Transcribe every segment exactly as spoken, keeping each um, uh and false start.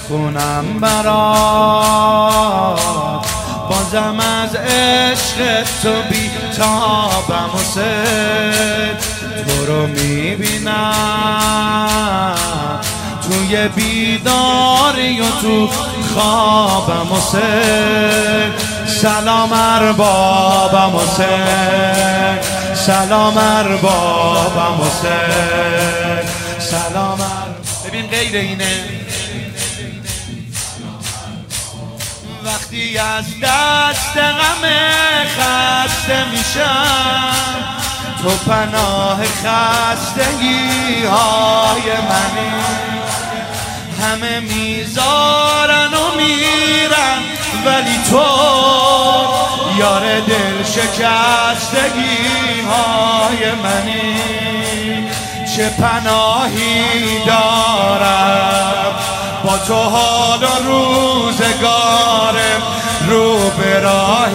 خونم برات، بازم از عشق تو بی تابم حسین. تو رو میبینم توی بیداری و تو خوابم حسین. سلام اربابم حسین، سلام اربابم حسین، سلام اربابم. ببین غیر اینه وقتی از دست غم خسته میشم، تو پناه خستگی های منی. همه میذارن و میرن ولی تو یار دل شکستگی های منی. چه پناهی دارم با تو حال و روزگارم، رو به راه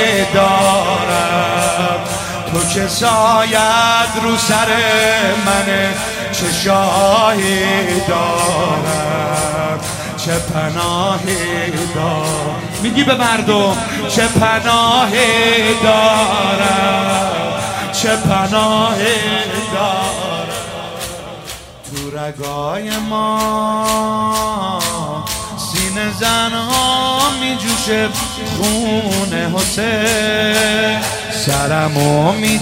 دارم. تو که سایت رو سر منه، چه شاهی دارم، چه پناهی دارم. میگی به مردم چه پناهی دارم، چه پناهی دارم. تو رگای ما سینه زنها می جوشه خون حسین. سرمو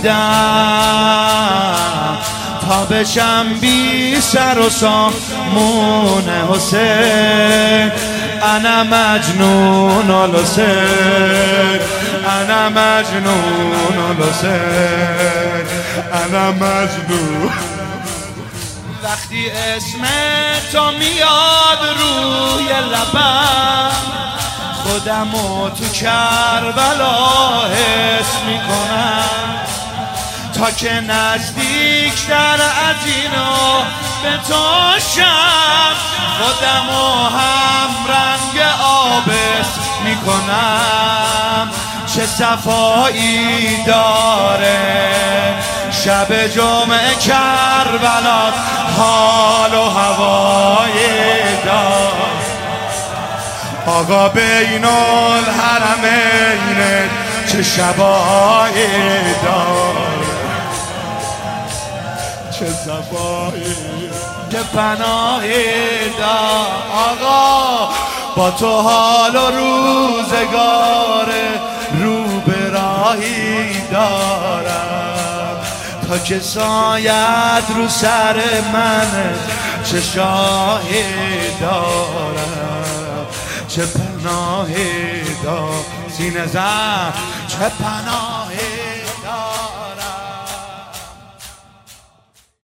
میدم تا بشم بی سر و سامون حسین. انا مجنون الحسین، انا مجنون الحسین، انا مجنون. وقتی اسم تو میاد روی لبم، خودمو تو کربلا حس میکنم. تا که نزدیکتر از اینو به تو شم، خودمو هم رنگ آبس میکنم. چه صفایی داره شب جمعه کربلا، حال و هوای دار. آقا بین الحرمین چه شبایی داره، چه صفایی، چه پناهی دار. آقا با تو حال و روزگاره، رو به راهی دارم. تا که سایت رو سر منه، چه شاهی دارم، چه پناهی دارم. سینه زن چه پناهی